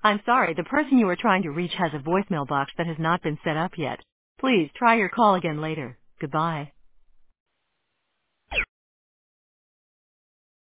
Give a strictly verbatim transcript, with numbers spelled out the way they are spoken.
I'm sorry, the person you are trying to reach has a voicemail box that has not been set up yet. Please try your call again later. Goodbye.